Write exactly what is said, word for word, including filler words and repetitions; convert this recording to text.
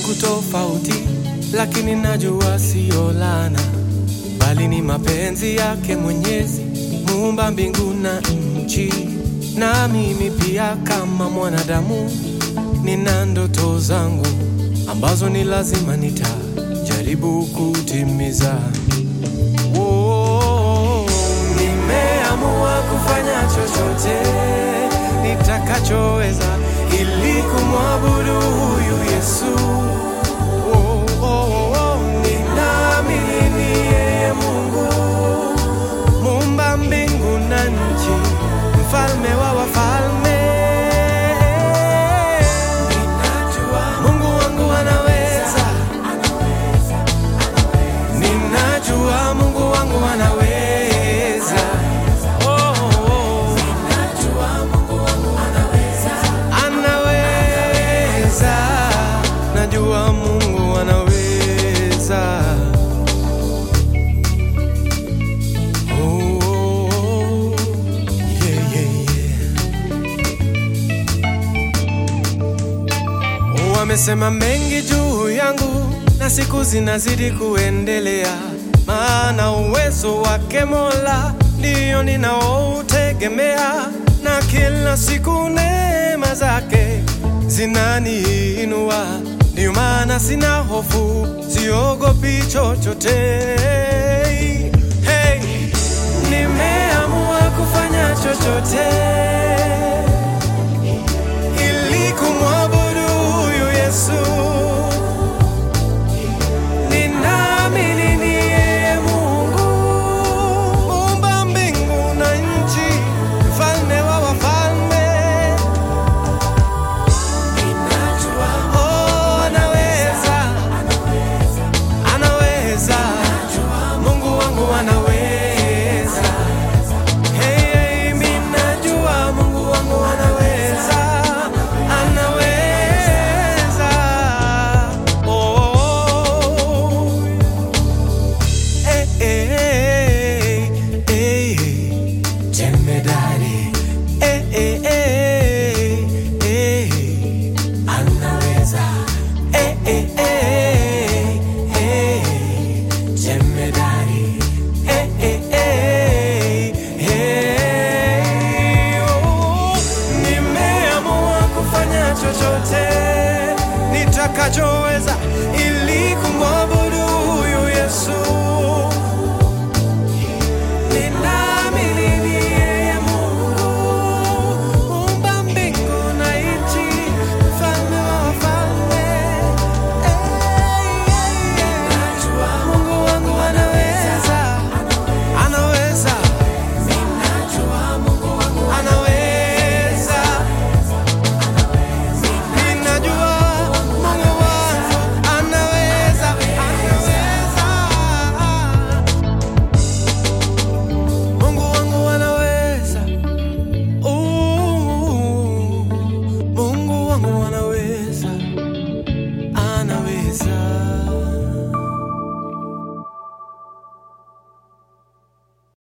siku tofauti, lakini najua sio laana, bali ni mapenzi yake Mwenyezi, muumba mbingu na nchi. Na mimi pia kama mwanadamu nina ndoto zangu ambazo ni lazima nitajaribu kutimiza. Oh, nimeamua kufanya chochote nitakachoweza ili kumwabudu huyu Yesu. Oh, oh, oh, ninaamini ni yeye Mungu, muumba mbingu na nchi, mfalme wa wafalme. Ninajua Mungu wangu anaweza, ninajua Mungu wangu anaweza. Najua Mungu anaweza. Oh, yeah, yeah, yeah. Oh, amesema mengi juu yangu na siku zinazidi kuendelea, maana uwezo wake Mola ndio ninaoutegemea, na kila siku neema zake zinaniinua. Ndio maana sina hofu, siogopi chochote. Hey, nimeamua kufanya chochote ili kumwabudu huyu Yesu.